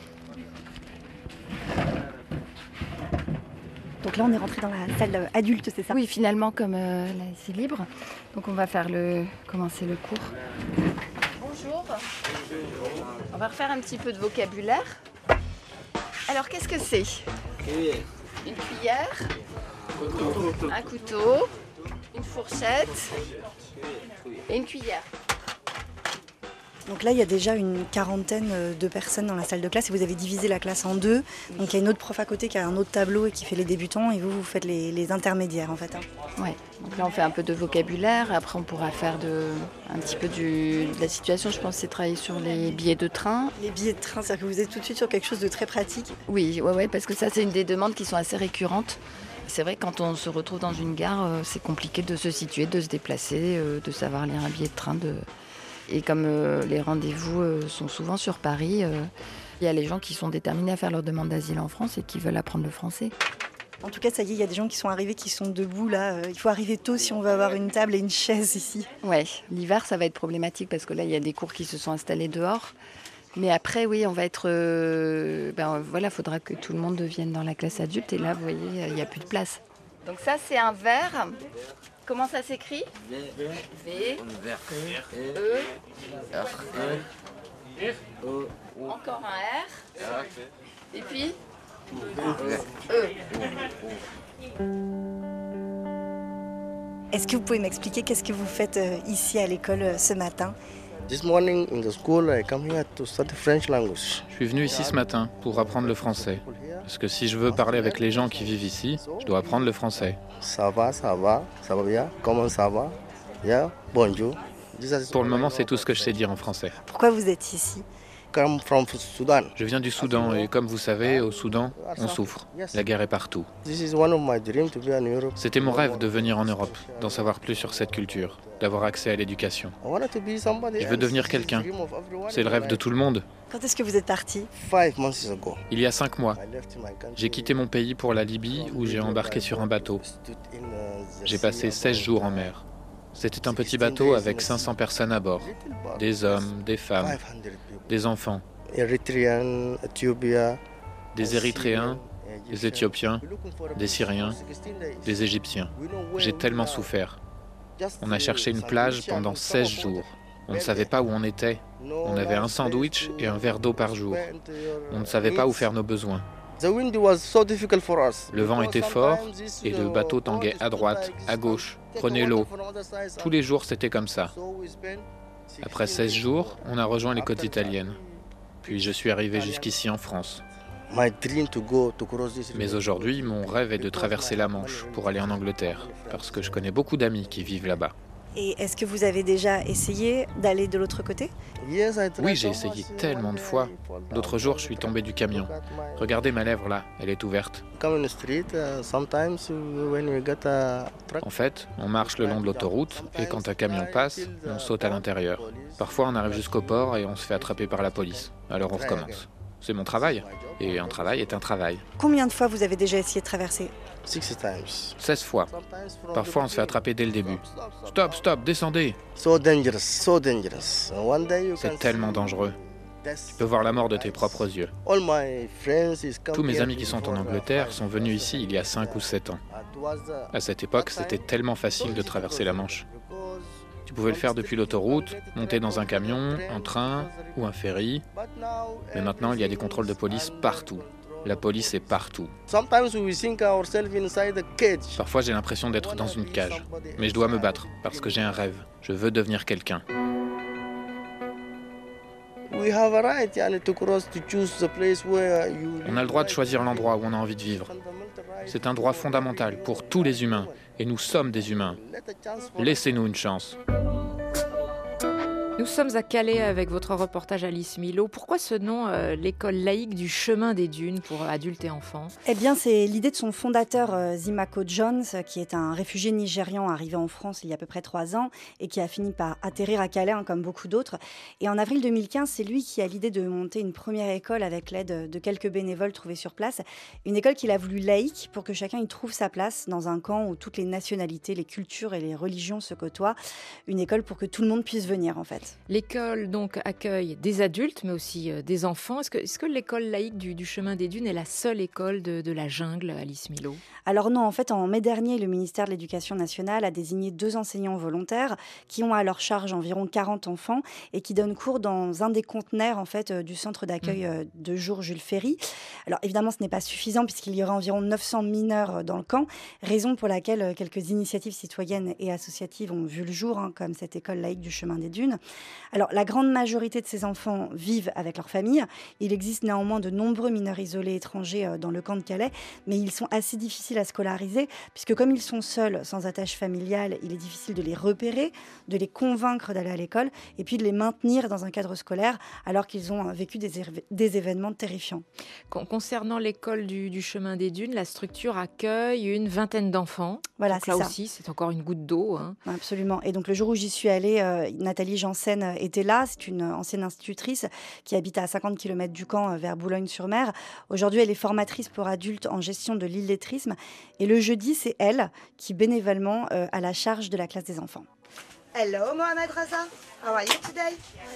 Donc là, on est rentré dans la salle adulte, c'est ça ? Oui, finalement, comme euh, là, c'est libre. Donc on va faire le, commencer le cours. Bonjour. On va refaire un petit peu de vocabulaire. Alors, qu'est-ce que c'est ? Une cuillère, un couteau, une fourchette et une cuillère. Donc là, il y a déjà une quarantaine de personnes dans la salle de classe et vous avez divisé la classe en deux. Donc il y a une autre prof à côté qui a un autre tableau et qui fait les débutants et vous, vous faites les, les intermédiaires en fait. Hein. Ouais. Donc là, on fait un peu de vocabulaire. Après, on pourra faire de, un petit peu du, de la situation. Je pense c'est travailler sur les billets de train. Les billets de train, c'est-à-dire que vous êtes tout de suite sur quelque chose de très pratique. Oui, ouais, ouais, parce que ça, c'est une des demandes qui sont assez récurrentes. C'est vrai que quand on se retrouve dans une gare, c'est compliqué de se situer, de se déplacer, de savoir lire un billet de train. De... Et comme euh, les rendez-vous euh, sont souvent sur Paris, euh, il y a les gens qui sont déterminés à faire leur demande d'asile en France et qui veulent apprendre le français. En tout cas, ça y est, il y a des gens qui sont arrivés, qui sont debout là. Euh, il faut arriver tôt si on veut avoir une table et une chaise ici. Ouais, l'hiver, ça va être problématique parce que là, il y a des cours qui se sont installés dehors. Mais après, oui, on va être... Euh, ben voilà, il faudra que tout le monde vienne dans la classe adulte. Et là, vous voyez, il n'y a plus de place. Donc ça, c'est un verre. Comment ça s'écrit ? V. V. E. R. E. Encore un R. Et puis E. Est-ce que vous pouvez m'expliquer qu'est-ce que vous faites euh, ici à l'école euh, ce matin ? This morning in the school, I come here to study French language. Je suis venu ici ce matin pour apprendre le français. Parce que si je veux parler avec les gens qui vivent ici, je dois apprendre le français. Ça va, ça va, ça va bien. Comment ça va? Yeah, bonjour. Pour le moment, c'est tout ce que je sais dire en français. Pourquoi vous êtes ici ? Come from Sudan. Je viens du Soudan et comme vous savez, au Soudan, on souffre. La guerre est partout. This is one of my dreams to be in Europe. C'était mon rêve de venir en Europe, d'en savoir plus sur cette culture, d'avoir accès à l'éducation. I wanted to be somebody Je veux else. devenir quelqu'un. Dream of everyone. C'est le rêve de tout le monde. Quand est-ce que vous êtes parti ? Five months ago. Il y a cinq mois, I left my country. j'ai quitté mon pays pour la Libye où j'ai embarqué sur un bateau. J'ai passé seize jours en mer. C'était un petit bateau avec cinq cents personnes à bord. Des hommes, des femmes, des enfants, Eritrean, Ethiopia, des Érythréens, des Éthiopiens, des Syriens, des Égyptiens. J'ai tellement souffert. On a cherché une plage pendant seize jours. On ne savait pas où on était. On avait un sandwich et un verre d'eau par jour. On ne savait pas où faire nos besoins. Le vent était fort et le bateau tanguait à droite, à gauche, prenait l'eau. Tous les jours, c'était comme ça. Après seize jours, on a rejoint les côtes italiennes. Puis je suis arrivé jusqu'ici en France. Mais aujourd'hui, mon rêve est de traverser la Manche pour aller en Angleterre, parce que je connais beaucoup d'amis qui vivent là-bas. Et est-ce que vous avez déjà essayé d'aller de l'autre côté ? Oui, j'ai essayé tellement de fois. L'autre jour, je suis tombé du camion. Regardez ma lèvre là, elle est ouverte. En fait, on marche le long de l'autoroute et quand un camion passe, on saute à l'intérieur. Parfois, on arrive jusqu'au port et on se fait attraper par la police. Alors on recommence. C'est mon travail. Et un travail est un travail. Combien de fois vous avez déjà essayé de traverser ? seize fois. Parfois, on se fait attraper dès le début. Stop, stop, descendez. C'est tellement dangereux. Tu peux voir la mort de tes propres yeux. Tous mes amis qui sont en Angleterre sont venus ici il y a cinq ou sept ans. À cette époque, c'était tellement facile de traverser la Manche. Tu pouvais le faire depuis l'autoroute, monter dans un camion, un train ou un ferry. Mais maintenant, il y a des contrôles de police partout. La police est partout. Parfois, j'ai l'impression d'être dans une cage. Mais je dois me battre parce que j'ai un rêve. Je veux devenir quelqu'un. On a le droit de choisir l'endroit où on a envie de vivre. C'est un droit fondamental pour tous les humains. Et nous sommes des humains. Laissez-nous une chance. Nous sommes à Calais avec votre reportage Alice Milo. Pourquoi ce nom, euh, l'école laïque du chemin des dunes pour adultes et enfants ? Eh bien, c'est l'idée de son fondateur, euh, Zimako Jones, qui est un réfugié nigérian arrivé en France il y a à peu près trois ans et qui a fini par atterrir à Calais, hein, comme beaucoup d'autres. Et en avril deux mille quinze, c'est lui qui a l'idée de monter une première école avec l'aide de quelques bénévoles trouvés sur place. Une école qu'il a voulu laïque pour que chacun y trouve sa place dans un camp où toutes les nationalités, les cultures et les religions se côtoient. Une école pour que tout le monde puisse venir, en fait. L'école donc accueille des adultes, mais aussi euh, des enfants. Est-ce que, est-ce que l'école laïque du, du chemin des dunes est la seule école de, de la jungle, Alice Milo ? Alors non, en fait, en mai dernier, le ministère de l'Éducation nationale a désigné deux enseignants volontaires qui ont à leur charge environ quarante enfants et qui donnent cours dans un des conteneurs en fait, du centre d'accueil mmh. de jour Jules Ferry. Alors évidemment, ce n'est pas suffisant puisqu'il y aura environ neuf cents mineurs dans le camp, raison pour laquelle quelques initiatives citoyennes et associatives ont vu le jour, hein, comme cette école laïque du chemin des dunes. Alors la grande majorité de ces enfants vivent avec leur famille. Il existe néanmoins de nombreux mineurs isolés étrangers dans le camp de Calais, mais ils sont assez difficiles à scolariser, puisque comme ils sont seuls, sans attache familiale, il est difficile de les repérer, de les convaincre d'aller à l'école, et puis de les maintenir dans un cadre scolaire, alors qu'ils ont vécu des, éve- des événements terrifiants. Concernant l'école du, du chemin des dunes, la structure accueille une vingtaine d'enfants. Voilà, donc c'est là ça. aussi, c'est encore une goutte d'eau. Hein. Absolument. Et donc le jour où j'y suis allée, euh, Nathalie Janssen, scène était là. C'est une ancienne institutrice qui habite à cinquante kilomètres du camp vers Boulogne-sur-Mer. Aujourd'hui, elle est formatrice pour adultes en gestion de l'illettrisme. Et le jeudi, c'est elle qui bénévolement euh, a la charge de la classe des enfants. Hello, Mohamed Raza. How are you today?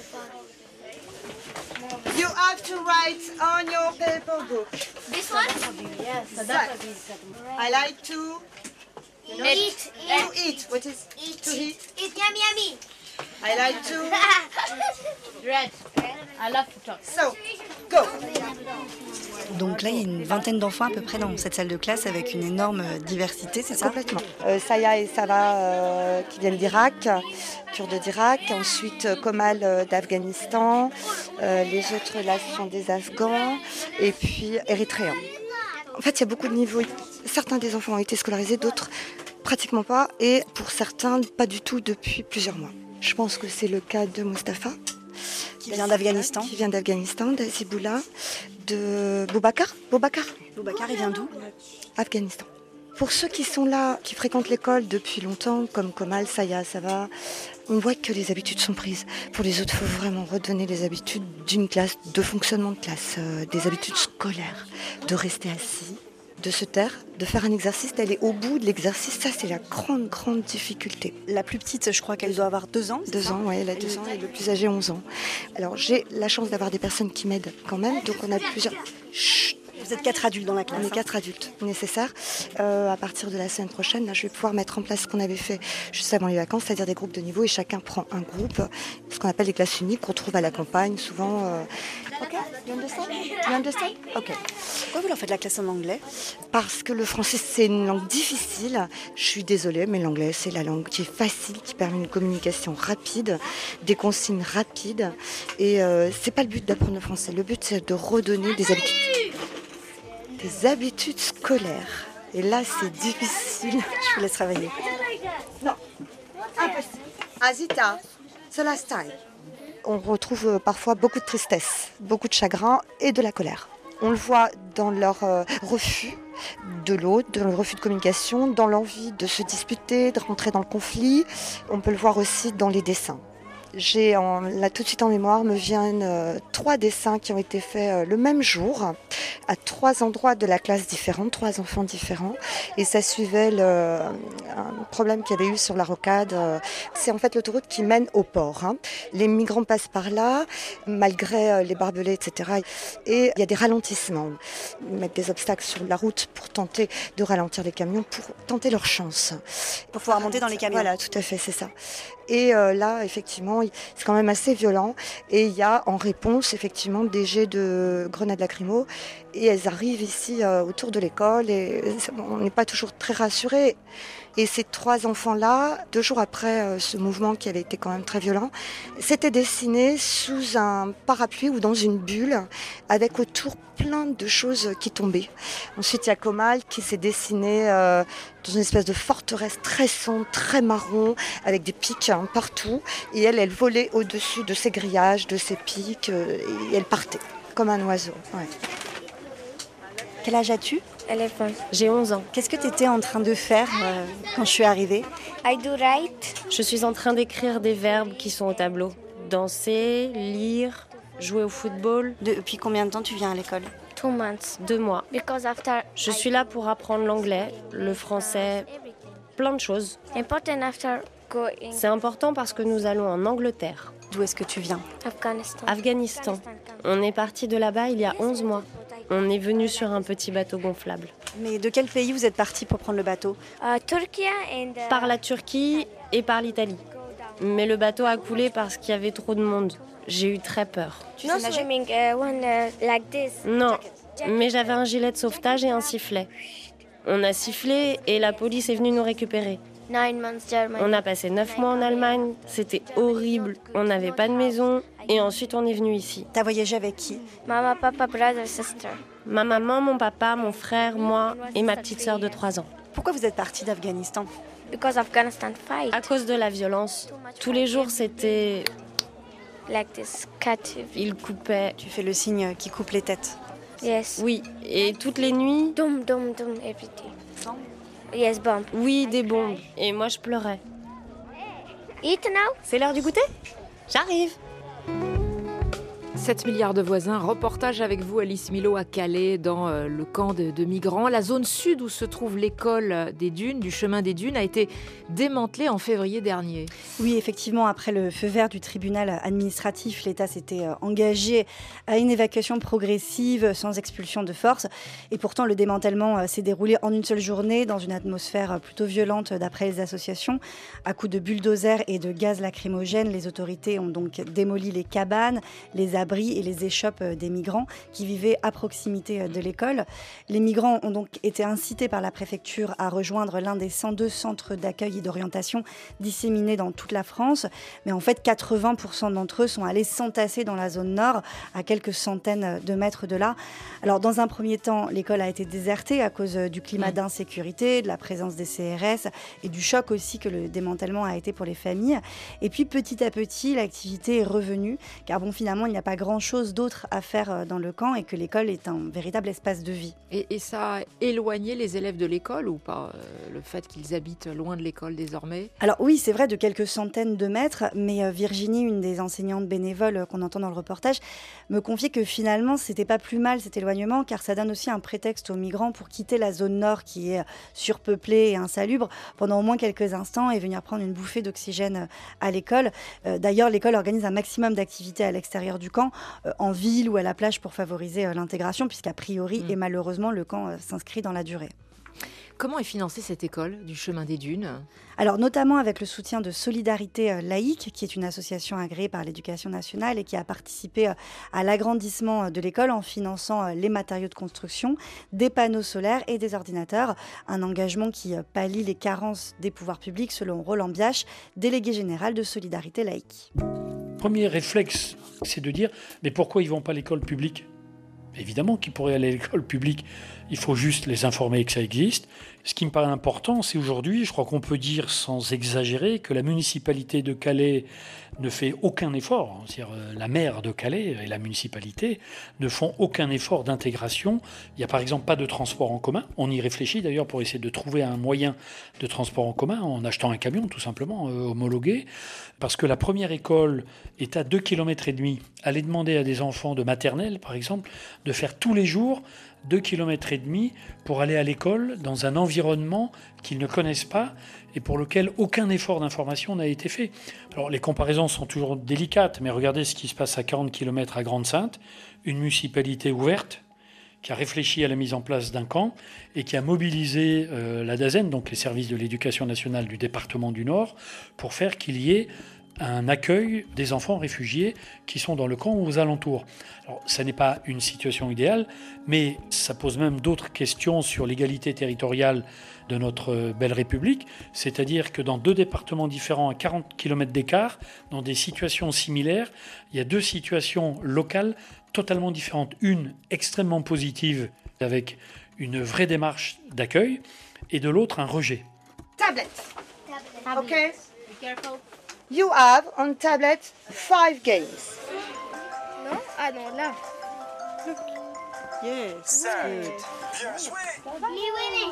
You have to write on your paper book. This one? Yes. I like to you know, eat. To eat. What is eat? To eat. Eat yummy yummy. I like to. Red. I love to talk. So, go. Donc là, il y a une vingtaine d'enfants à peu près dans cette salle de classe avec une énorme diversité, c'est ça? Complètement. Euh, Saya et Sava euh, qui viennent d'Irak, Kurdes d'Irak, ensuite euh, Komal euh, d'Afghanistan, euh, les autres là sont des Afghans et puis Érythréens. En fait, il y a beaucoup de niveaux. Certains des enfants ont été scolarisés, d'autres pratiquement pas et pour certains pas du tout depuis plusieurs mois. Je pense que c'est le cas de Mustapha. Qui vient d'Afghanistan. Qui vient d'Afghanistan, d'Aziboula, de Boubacar. Boubacar. Boubacar, il vient d'où? Afghanistan. Pour ceux qui sont là, qui fréquentent l'école depuis longtemps, comme Komal, Saya, Sava, on voit que les habitudes sont prises. Pour les autres, il faut vraiment redonner les habitudes d'une classe, de fonctionnement de classe, euh, des habitudes scolaires, de rester assis, de se taire, de faire un exercice, d'aller au bout de l'exercice. Ça, c'est la grande, grande difficulté. La plus petite, je crois qu'elle doit avoir deux ans. Deux ans, oui, elle a deux ans et le plus âgé, onze ans. Alors, j'ai la chance d'avoir des personnes qui m'aident quand même, donc on a plusieurs... Chut. Vous êtes quatre adultes dans la classe. On est quatre adultes nécessaires. Euh, à partir de la semaine prochaine, là, je vais pouvoir mettre en place ce qu'on avait fait juste avant les vacances, c'est-à-dire des groupes de niveau et chacun prend un groupe, ce qu'on appelle les classes uniques qu'on trouve à la campagne, souvent. Euh... Ok, you understand? You understand? Ok. Pourquoi vous leur faites la classe en anglais? Parce que le français, c'est une langue difficile. Je suis désolée, mais l'anglais, c'est la langue qui est facile, qui permet une communication rapide, des consignes rapides. Et euh, c'est pas le but d'apprendre le français. Le but, c'est de redonner des habitudes. Des habitudes scolaires. Et là, c'est difficile. Je vous laisse travailler. Non, impossible. Azita, the last time. On retrouve parfois beaucoup de tristesse, beaucoup de chagrin et de la colère. On le voit dans leur euh, refus de l'autre, dans le refus de communication, dans l'envie de se disputer, de rentrer dans le conflit. On peut le voir aussi dans les dessins. J'ai en, là tout de suite en mémoire me viennent euh, trois dessins qui ont été faits euh, le même jour à trois endroits de la classe différents, trois enfants différents, et ça suivait le, un problème qu'il y avait eu sur la rocade. Euh, c'est en fait l'autoroute qui mène au port. Hein. Les migrants passent par là, malgré euh, les barbelés, et cetera. Et il y a des ralentissements. Ils mettent des obstacles sur la route pour tenter de ralentir les camions, pour tenter leur chance. Pour pouvoir monter dans les camions. Voilà, tout à fait, c'est ça. Et euh, là, effectivement, c'est quand même assez violent. Et il y a en réponse, effectivement, des jets de grenades lacrymo. Et elles arrivent ici euh, autour de l'école. Et on n'est pas toujours très rassurés. Et ces trois enfants-là, deux jours après euh, ce mouvement qui avait été quand même très violent, s'étaient dessinés sous un parapluie ou dans une bulle, avec autour plein de choses qui tombaient. Ensuite, il y a Komal qui s'est dessiné euh, dans une espèce de forteresse très sombre, très marron, avec des pics hein, partout. Et elle, elle volait au-dessus de ces grillages, de ces pics, euh, et elle partait comme un oiseau. Ouais. Quel âge as-tu? J'ai onze ans. Qu'est-ce que tu étais en train de faire euh, quand je suis arrivée? I do write. Je suis en train d'écrire des verbes qui sont au tableau. Danser, lire, jouer au football. Depuis combien de temps tu viens à l'école? Two months. Deux mois. Because after Je suis là pour apprendre l'anglais, le français, plein de choses. Important after going. C'est important parce que nous allons en Angleterre. D'où est-ce que tu viens? Afghanistan. Afghanistan. On est parti de là-bas il y a onze mois. On est venu sur un petit bateau gonflable. Mais de quel pays vous êtes parti pour prendre le bateau? Uh, Turkey and, uh, Par la Turquie et par l'Italie. Mais le bateau a coulé parce qu'il y avait trop de monde. J'ai eu très peur. Tu no swimming uh, when, uh, like this. Non, mais j'avais un gilet de sauvetage et un sifflet. On a sifflé et la police est venue nous récupérer. Nine months Germany. On a passé neuf mois en Allemagne, c'était horrible. On n'avait pas de maison et ensuite on est venu ici. T'as voyagé avec qui? Mama, papa, brother, sister. Ma maman, mon papa, mon frère, moi et ma petite sœur de trois ans. Pourquoi vous êtes parti d'Afghanistan? Because Afghanistan fight. À cause de la violence. Tous les jours c'était... Like this, cut. Ils coupaient. Tu fais le signe qui coupe les têtes. Yes. Oui, et toutes les nuits... Dum, dum, dum, everything. Yes, bomb. Oui, des bombes. Et moi, je pleurais. Eat now? C'est l'heure du goûter? J'arrive. sept milliards de voisins, reportage avec vous Alice Milot à Calais dans euh, le camp de, de migrants. La zone sud où se trouve l'école des Dunes, du chemin des Dunes, a été démantelée en février dernier. Oui, effectivement, après le feu vert du tribunal administratif, l'État s'était engagé à une évacuation progressive sans expulsion de force. Et pourtant, le démantèlement s'est déroulé en une seule journée dans une atmosphère plutôt violente d'après les associations. À coups de bulldozers et de gaz lacrymogène, les autorités ont donc démoli les cabanes, les abris et les échoppes des migrants qui vivaient à proximité de l'école. Les migrants ont donc été incités par la préfecture à rejoindre l'un des cent deux centres d'accueil et d'orientation disséminés dans toute la France. Mais en fait, quatre-vingts pour cent d'entre eux sont allés s'entasser dans la zone nord, à quelques centaines de mètres de là. Alors, dans un premier temps, l'école a été désertée à cause du climat d'insécurité, de la présence des C R S et du choc aussi que le démantèlement a été pour les familles. Et puis, petit à petit, l'activité est revenue, car bon, finalement, il n'y a pas grand-chose d'autre à faire dans le camp et que l'école est un véritable espace de vie. Et, et ça a éloigné les élèves de l'école ou pas, euh, le fait qu'ils habitent loin de l'école désormais? Alors oui, c'est vrai, de quelques centaines de mètres, mais Virginie, une des enseignantes bénévoles qu'on entend dans le reportage, me confiait que finalement, c'était pas plus mal cet éloignement, car ça donne aussi un prétexte aux migrants pour quitter la zone nord qui est surpeuplée et insalubre pendant au moins quelques instants et venir prendre une bouffée d'oxygène à l'école. Euh, d'ailleurs, l'école organise un maximum d'activités à l'extérieur du camp, euh, en ville ou à la plage pour favoriser euh, l'intégration, puisqu'a priori mmh. et malheureusement, le camp euh, s'inscrit dans la durée. Comment est financée cette école du chemin des Dunes? Alors notamment avec le soutien de Solidarité Laïque, qui est une association agréée par l'Éducation nationale et qui a participé à l'agrandissement de l'école en finançant les matériaux de construction, des panneaux solaires et des ordinateurs. Un engagement qui pallie les carences des pouvoirs publics selon Roland Biache, délégué général de Solidarité Laïque. Premier réflexe, c'est de dire mais pourquoi ils ne vont pas à l'école publique ? Évidemment qu'ils pourraient aller à l'école publique, il faut juste les informer que ça existe. Ce qui me paraît important, c'est aujourd'hui, je crois qu'on peut dire sans exagérer, que la municipalité de Calais ne fait aucun effort. C'est-à-dire la maire de Calais et la municipalité ne font aucun effort d'intégration. Il n'y a par exemple pas de transport en commun. On y réfléchit d'ailleurs pour essayer de trouver un moyen de transport en commun en achetant un camion tout simplement euh, homologué. Parce que la première école est à deux kilomètres et demi. Aller demander à des enfants de maternelle par exemple de faire tous les jours deux kilomètres et demi pour aller à l'école dans un environnement qu'ils ne connaissent pas et pour lequel aucun effort d'information n'a été fait. Alors les comparaisons sont toujours délicates, mais regardez ce qui se passe à quarante kilomètres à Grande-Synthe, une municipalité ouverte qui a réfléchi à la mise en place d'un camp et qui a mobilisé euh, la DAZEN, donc les services de l'éducation nationale du département du Nord, pour faire qu'il y ait un accueil des enfants réfugiés qui sont dans le camp ou aux alentours. Alors, ça n'est pas une situation idéale, mais ça pose même d'autres questions sur l'égalité territoriale de notre belle République, c'est-à-dire que dans deux départements différents à quarante kilomètres d'écart, dans des situations similaires, il y a deux situations locales totalement différentes. Une extrêmement positive, avec une vraie démarche d'accueil, et de l'autre un rejet. Tablet. Tablet. Okay. Be careful. You have on tablet five games. Non? Ah non, là. Look. Yes. Good. Bien joué.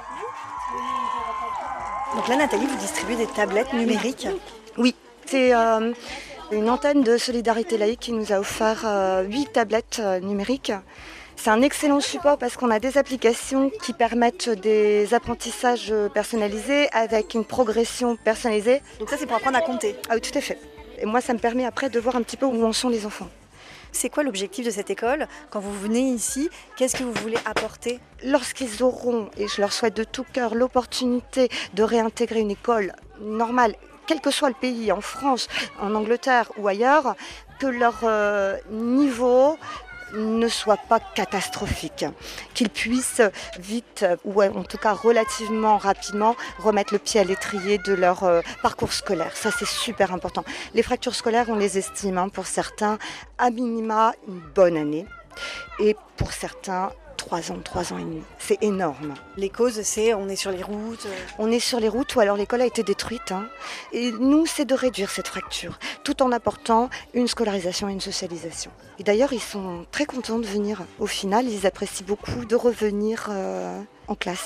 Donc là, Nathalie, vous distribuez des tablettes numériques. Oui, c'est euh, une antenne de Solidarité Laïque qui nous a offert euh, huit tablettes euh, numériques. C'est un excellent support parce qu'on a des applications qui permettent des apprentissages personnalisés avec une progression personnalisée. Donc ça, c'est pour apprendre à compter. Ah oui, tout à fait. Et moi, ça me permet après de voir un petit peu où en sont les enfants. C'est quoi l'objectif de cette école? Quand vous venez ici, qu'est-ce que vous voulez apporter? Lorsqu'ils auront, et je leur souhaite de tout cœur, l'opportunité de réintégrer une école normale, quel que soit le pays, en France, en Angleterre ou ailleurs, que leur euh, niveau ne soit pas catastrophique, qu'ils puissent vite, ou en tout cas relativement rapidement, remettre le pied à l'étrier de leur euh, parcours scolaire. Ça, c'est super important. Les fractures scolaires, on les estime, hein, pour certains, à minima, une bonne année. Et pour certains, trois ans, trois ans et demi. C'est énorme. Les causes, c'est on est sur les routes. On est sur les routes ou alors l'école a été détruite. Hein. Et nous, c'est de réduire cette fracture, tout en apportant une scolarisation et une socialisation. Et d'ailleurs, ils sont très contents de venir. Au final, ils apprécient beaucoup de revenir euh, en classe.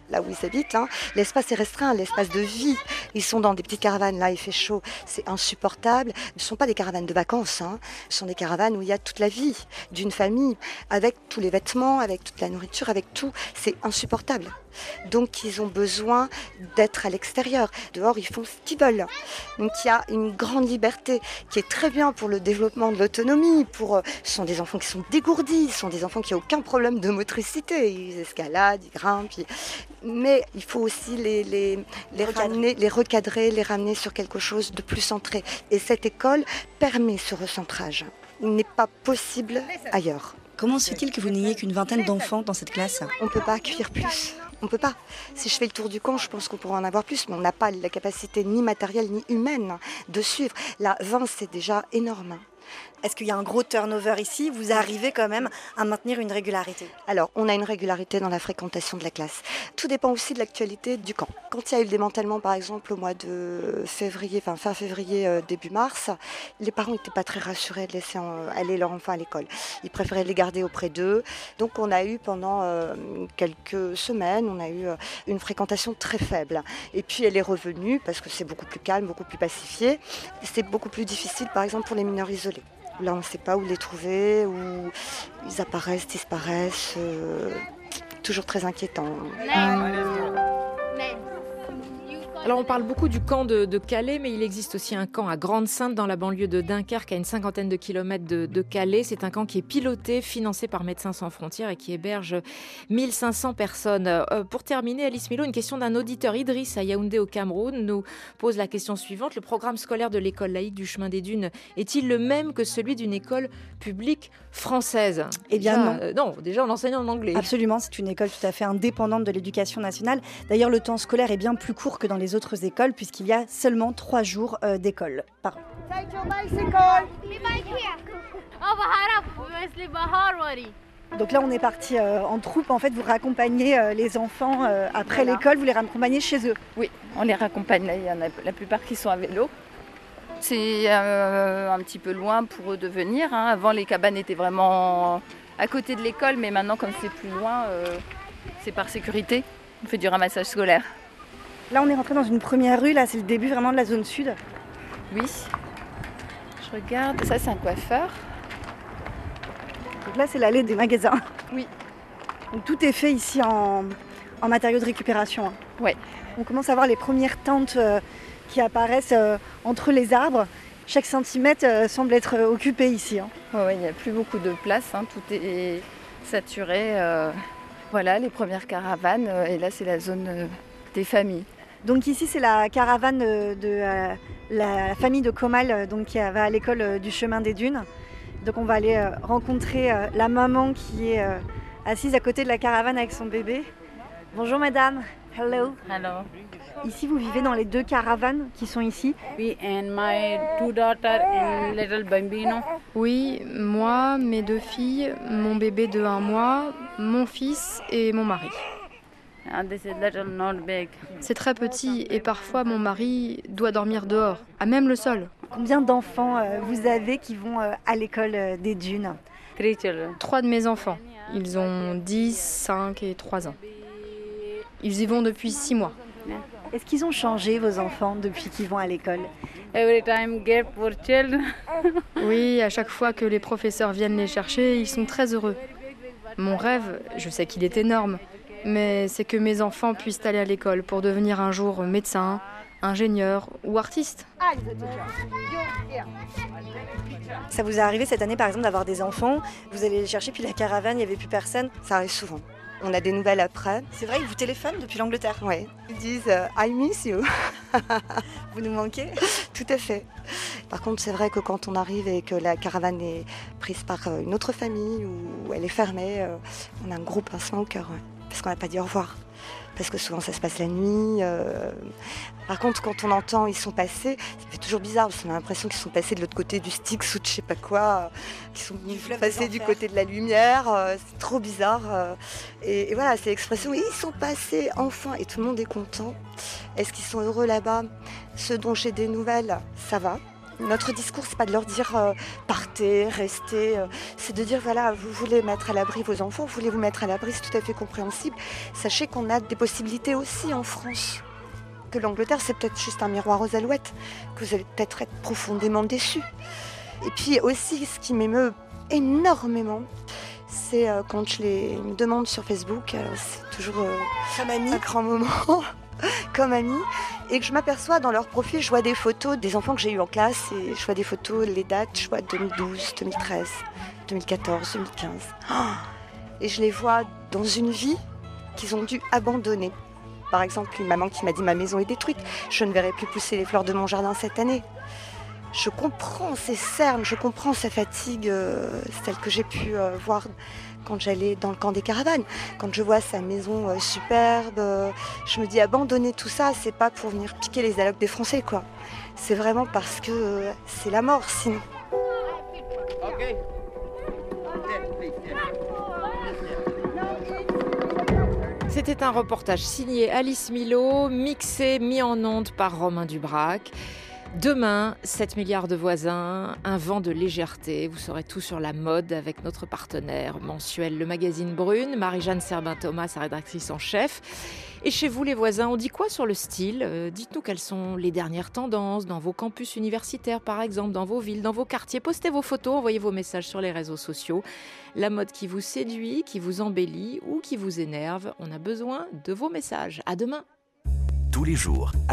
là où ils habitent, hein, l'espace est restreint, l'espace de vie. Ils sont dans des petites caravanes, là il fait chaud, c'est insupportable. Ce ne sont pas des caravanes de vacances, hein. Ce sont des caravanes où il y a toute la vie d'une famille, avec tous les vêtements, avec toute la nourriture, avec tout. C'est insupportable. Donc ils ont besoin d'être à l'extérieur. Dehors, ils font ce qu'ils veulent. Donc il y a une grande liberté qui est très bien pour le développement de l'autonomie. Pour, ce sont des enfants qui sont dégourdis, ce sont des enfants qui n'ont aucun problème de motricité. Ils escaladent, ils grimpent. Ils... Mais il faut aussi les, les, les, ramener, les recadrer, les ramener sur quelque chose de plus centré. Et cette école permet ce recentrage. Il n'est pas possible ailleurs. Comment se fait-il que vous n'ayez qu'une vingtaine d'enfants dans cette classe ? On ne peut pas accueillir plus. On ne peut pas. Si je fais le tour du camp, je pense qu'on pourrait en avoir plus, mais on n'a pas la capacité ni matérielle ni humaine de suivre. Là, vingt, c'est déjà énorme. Est-ce qu'il y a un gros turnover ici ? Vous arrivez quand même à maintenir une régularité ? Alors, on a une régularité dans la fréquentation de la classe. Tout dépend aussi de l'actualité du camp. Quand il y a eu le démantèlement, par exemple, au mois de février, enfin fin février, euh, début mars, les parents n'étaient pas très rassurés de laisser en, aller leurs enfants à l'école. Ils préféraient les garder auprès d'eux. Donc, on a eu pendant euh, quelques semaines, on a eu euh, une fréquentation très faible. Et puis, elle est revenue parce que c'est beaucoup plus calme, beaucoup plus pacifié. C'est beaucoup plus difficile, par exemple, pour les mineurs isolés. Là, on ne sait pas où les trouver, où ils apparaissent, disparaissent. Euh, toujours très inquiétant. Alors on parle beaucoup du camp de, de Calais, mais il existe aussi un camp à Grande-Synthe dans la banlieue de Dunkerque, à une cinquantaine de kilomètres de, de Calais. C'est un camp qui est piloté, financé par Médecins sans frontières et qui héberge mille cinq cents personnes. Euh, pour terminer, Alice Milo, une question d'un auditeur, Idriss, à Yaoundé au Cameroun, nous pose la question suivante. Le programme scolaire de l'école laïque du Chemin des Dunes est-il le même que celui d'une école publique française ? Eh bien déjà, non. Euh, non, déjà on enseigne en anglais. Absolument, c'est une école tout à fait indépendante de l'éducation nationale. D'ailleurs, le temps scolaire est bien plus court que dans les autres écoles puisqu'il y a seulement trois jours euh, d'école par an. Donc là, on est parti euh, en troupe. En fait, vous raccompagnez euh, les enfants euh, après voilà. l'école, vous les raccompagnez chez eux. Oui, on les raccompagne. Là, il y en a la plupart qui sont à vélo. C'est euh, un petit peu loin pour eux de venir. Hein. Avant, les cabanes étaient vraiment à côté de l'école, mais maintenant, comme c'est plus loin, euh, c'est par sécurité. On fait du ramassage scolaire. Là, on est rentré dans une première rue. Là, c'est le début vraiment de la zone sud. Oui. Je regarde. Ça, c'est un coiffeur. Donc là, c'est l'allée des magasins. Oui. Donc tout est fait ici en, en matériaux de récupération. Hein. Ouais. On commence à voir les premières tentes euh, qui apparaissent euh, entre les arbres. Chaque centimètre euh, semble être euh, occupé ici. Hein. Ouais, ouais, il n'y a plus beaucoup de place. Hein. Tout est saturé. Euh, voilà, les premières caravanes. Euh, et là, c'est la zone euh, des familles. Donc ici, c'est la caravane de, de euh, la famille de Comal euh, donc, qui va à l'école euh, du Chemin des Dunes. Donc on va aller euh, rencontrer euh, la maman qui est euh, assise à côté de la caravane avec son bébé. Bonjour madame. Hello. Hello. Ici, vous vivez dans les deux caravanes qui sont ici. Oui, and my two daughters and little bambino. Oui, moi, mes deux filles, mon bébé de un mois, mon fils et mon mari. And this is little, not big. C'est très petit et parfois mon mari doit dormir dehors, à même le sol. Combien d'enfants euh, vous avez qui vont euh, à l'école euh, des Dunes ? Three children. Trois de mes enfants. Ils ont dix, cinq et trois ans. Ils y vont depuis six mois. Est-ce qu'ils ont changé, vos enfants, depuis qu'ils vont à l'école ? Every time get for children. Oui, à chaque fois que les professeurs viennent les chercher, ils sont très heureux. Mon rêve, je sais qu'il est énorme, mais c'est que mes enfants puissent aller à l'école pour devenir un jour médecin, ingénieur ou artiste. Ça vous est arrivé cette année, par exemple, d'avoir des enfants, vous allez les chercher, puis la caravane, il n'y avait plus personne ? Ça arrive souvent. On a des nouvelles après. C'est vrai, ils vous téléphonent depuis l'Angleterre ? Oui. Ils disent euh, « I miss you ». Vous nous manquez ? Tout à fait. Par contre, c'est vrai que quand on arrive et que la caravane est prise par une autre famille ou elle est fermée, euh, on a un gros pincement au cœur, ouais, parce qu'on n'a pas dit au revoir. Parce que souvent ça se passe la nuit. Euh... Par contre, quand on entend ils sont passés, ça fait toujours bizarre parce qu'on a l'impression qu'ils sont passés de l'autre côté du Styx ou de je sais pas quoi, qu'ils sont passés du côté de la lumière. Euh, c'est trop bizarre. Euh... Et, et voilà, c'est l'expression. Ils sont passés enfin et tout le monde est content. Est-ce qu'ils sont heureux là-bas ? Ceux dont j'ai des nouvelles, ça va. Notre discours, c'est pas de leur dire euh, partez, restez. Euh, c'est de dire voilà, vous voulez mettre à l'abri vos enfants, vous voulez vous mettre à l'abri, c'est tout à fait compréhensible. Sachez qu'on a des possibilités aussi en France. Que l'Angleterre, c'est peut-être juste un miroir aux alouettes, que vous allez peut-être être profondément déçus. Et puis aussi, ce qui m'émeut énormément, c'est euh, quand je les demande sur Facebook, euh, c'est toujours euh, comme amie, un grand moment, comme amie, et que je m'aperçois dans leur profil, je vois des photos des enfants que j'ai eus en classe, et je vois des photos, les dates, je vois deux mille douze, deux mille treize, deux mille quatorze, deux mille quinze. Oh, et je les vois dans une vie qu'ils ont dû abandonner. Par exemple, une maman qui m'a dit « ma maison est détruite, je ne verrai plus pousser les fleurs de mon jardin cette année ». Je comprends ces cernes, je comprends sa fatigue, euh, celle que j'ai pu euh, voir quand j'allais dans le camp des caravanes. Quand je vois sa maison euh, superbe, euh, je me dis abandonner tout ça, c'est pas pour venir piquer les allocs des Français, quoi. C'est vraiment parce que euh, c'est la mort, sinon. Okay. C'était un reportage signé Alice Milot, mixé, mis en ondes par Romain Dubrac. Demain, sept milliards de voisins, un vent de légèreté. Vous saurez tout sur la mode avec notre partenaire mensuel, le magazine Brune. Marie-Jeanne Serbin-Thomas, sa rédactrice en chef. Et chez vous, les voisins, on dit quoi sur le style ? euh, Dites-nous quelles sont les dernières tendances dans vos campus universitaires, par exemple, dans vos villes, dans vos quartiers. Postez vos photos, envoyez vos messages sur les réseaux sociaux. La mode qui vous séduit, qui vous embellit ou qui vous énerve, on a besoin de vos messages. À demain. Tous les jours,